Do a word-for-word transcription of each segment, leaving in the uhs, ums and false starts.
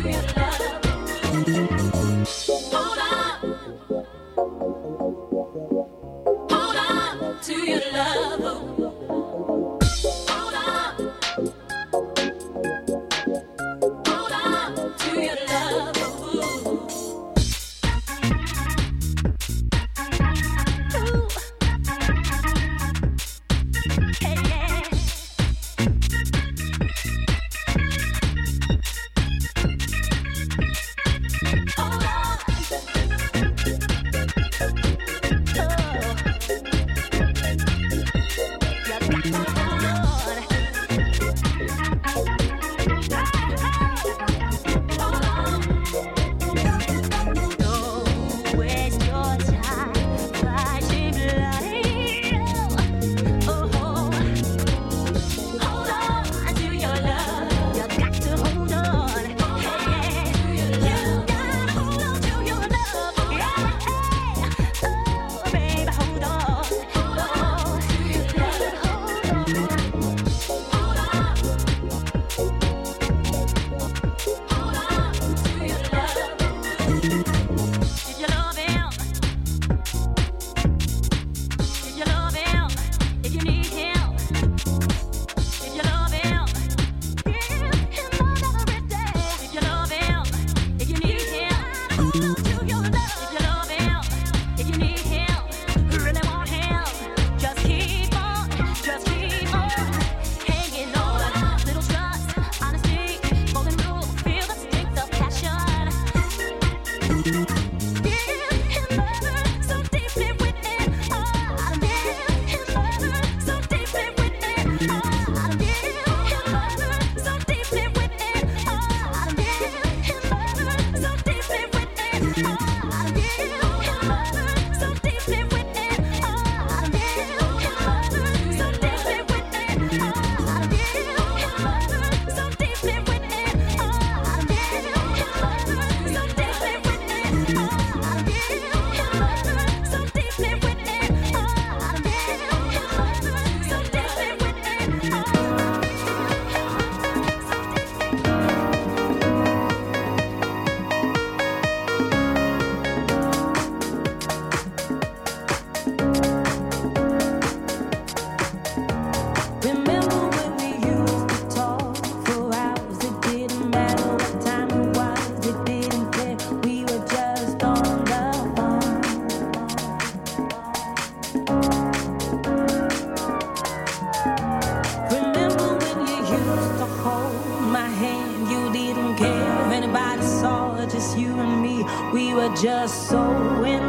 Just so in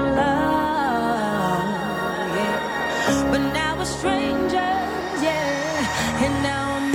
love, yeah. But now we're strangers, yeah. And now I'm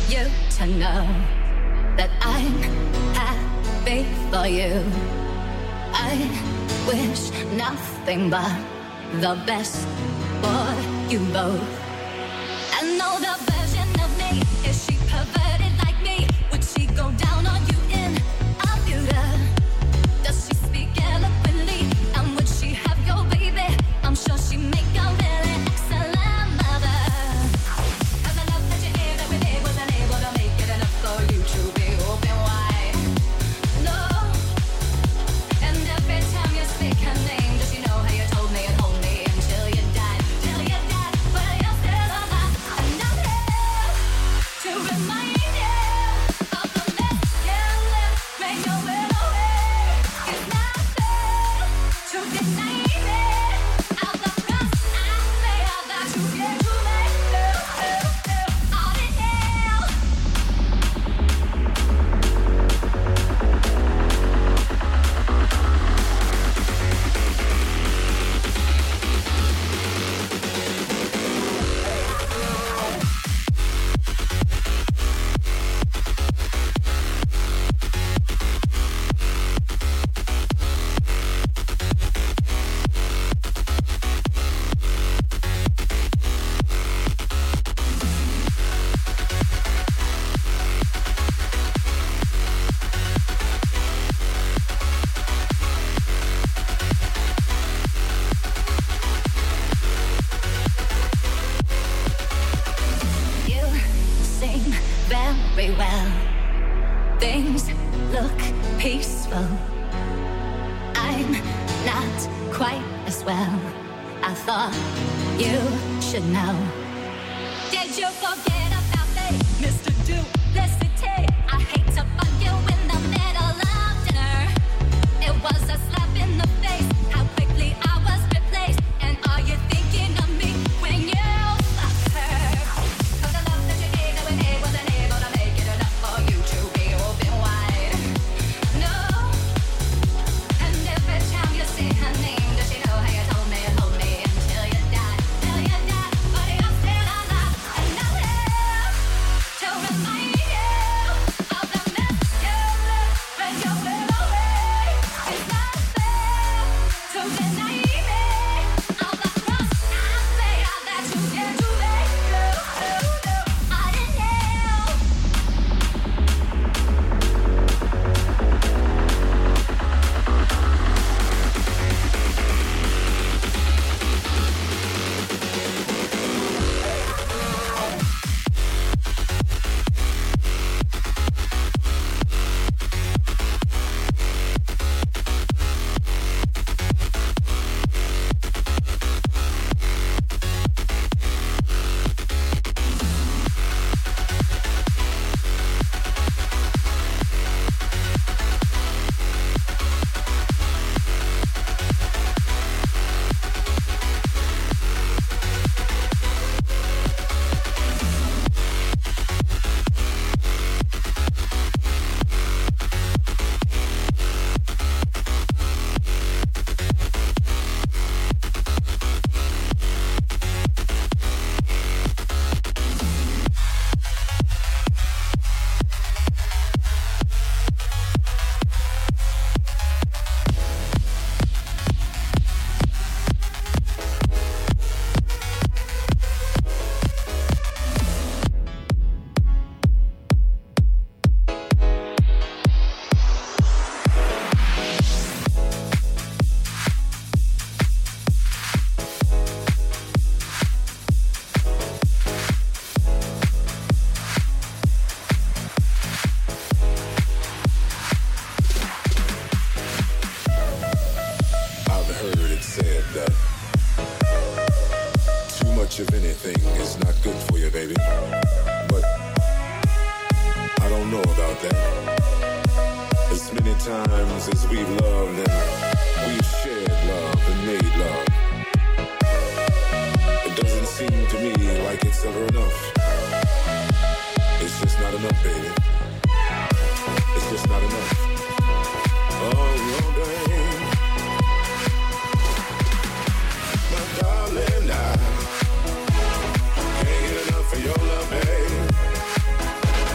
you to know that I'm happy for you. I wish nothing but the best for you both. And know the version of me, is she perverted like me? Would she go down on you in a future? Does she speak eloquently? And would she have your baby? I'm sure she'd make a really excellent mother. Cause the love that you gave every day wasn't able to make it enough for you to be open wide. No. And every time you speak her name, does she know how you told me and hold me until you died? Till you died, but you're still alive. And I'm here to remind you of the mess you left when you went away. It's not fair to deny me of the price I pay, of that you gave to me. All in hell. You sing very well. Things look peaceful. I'm not quite as well. I thought you should know. Did you forget about me, Mister Duplicity? I hate to bug you in the middle of dinner. It was a slap in the face, how quickly I was replaced. And are you thinking of me when you left her? Cause the love that you gave that we made wasn't able to make it enough for you to be open wide. No. And every time you say her name, does she know how you told me and hold me until you died? Till you died, but you're still alive. And I'm here to remind you of the mess you left when you went away. It's not fair to deny me of the trust I pay, of that you get to make you. I didn't know. I've heard it said that too much of anything is not good for you, baby. But I don't know about that. As many times as we've loved and we've shared love and made love, it doesn't seem to me like it's ever enough. It's just not enough, baby. It's just not enough. Oh, no, baby. My darling, I can't get enough of your love, babe.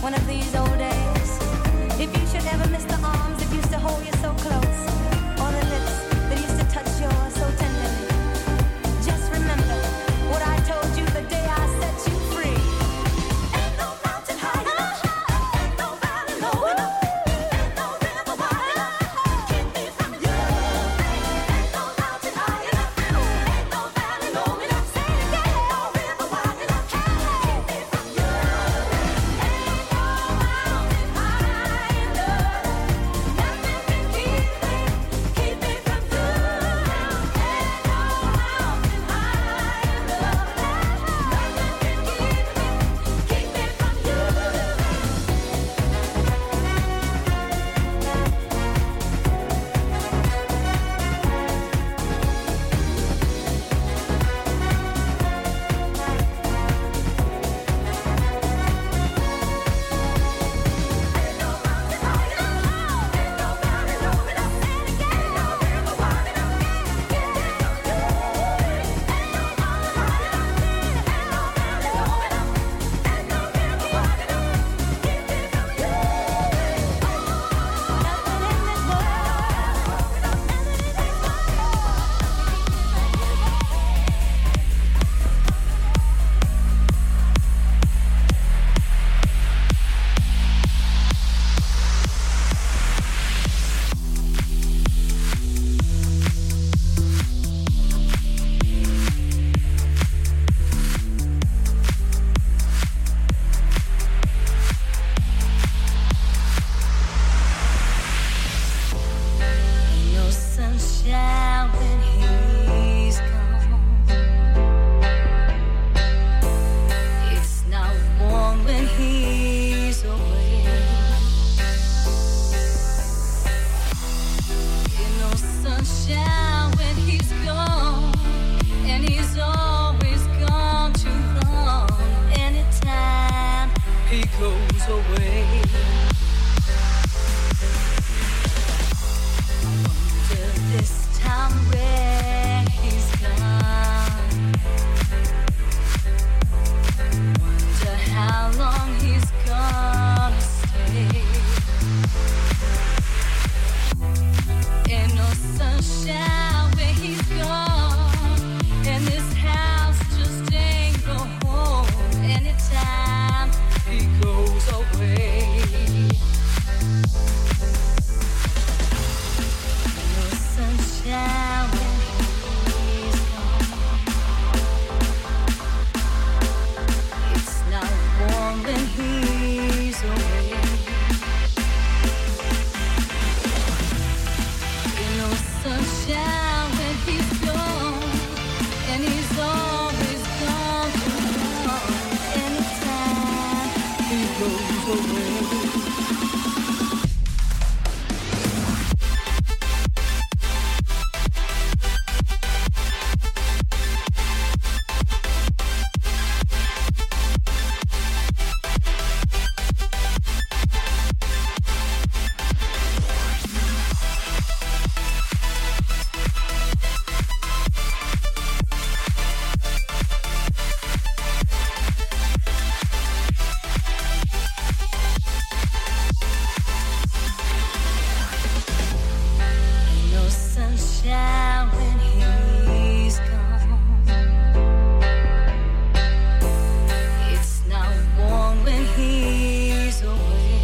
one of these old days. If you should ever miss the arms that used to hold you so close, or the lips that used to touch yours so tenderly, just remember what I told you the day I set you free. Ain't no mountain high enough, ain't no valley low enough, ain't no river wide enough, keep me from you. Ain't no mountain high enough, ain't no valley low enough, say it again, ain't no river wide enough, keep me from you. Ain't no mountain high enough, nothing can keep me, keep me from you. Ain't no mountain high enough, nothing can keep me, keep me from you. No sunshine when he's gone. It's not warm when he's away. Ain't no sunshine when he's gone, and he's always gone too long. Anytime he goes away. This time where he's gone, wonder how long he's gonna stay. Ain't no sunshine where he's gone, and this house just ain't no home. Anytime he goes away. Sunshine when he's gone. It's not warm when he's away. Ain't no sunshine when he's gone, and he's always gone too long. Anytime he goes away. No sunshine when he's gone. It's not warm when he's away.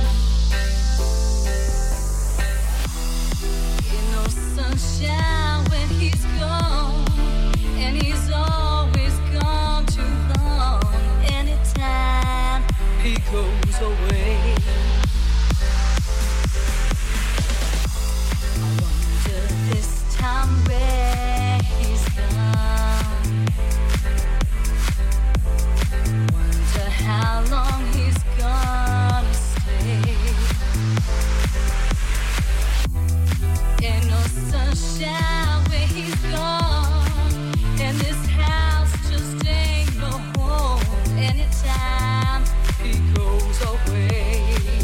Ain't no sunshine when he's gone, and he's always gone too long. Anytime he goes away. This time where he's gone, wonder how long he's gonna stay. Ain't no sunshine where he's gone, and this house just ain't no home. Anytime he goes away.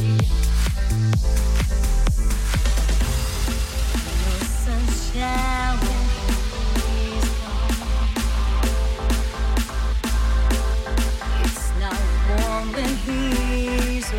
Sunshine when he's gone. It's not warm when he's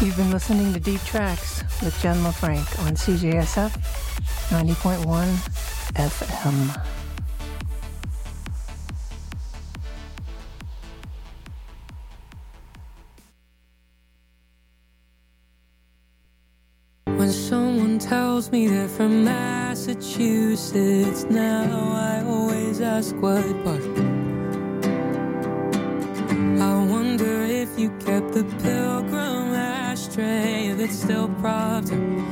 You've been listening to Deep Tracks with Jen LaFranc on C J S F ninety point one F M. When someone tells me they're from Massachusetts, now I always ask what part. I wonder if you kept the Pilgrim ashtray, if it's still propped up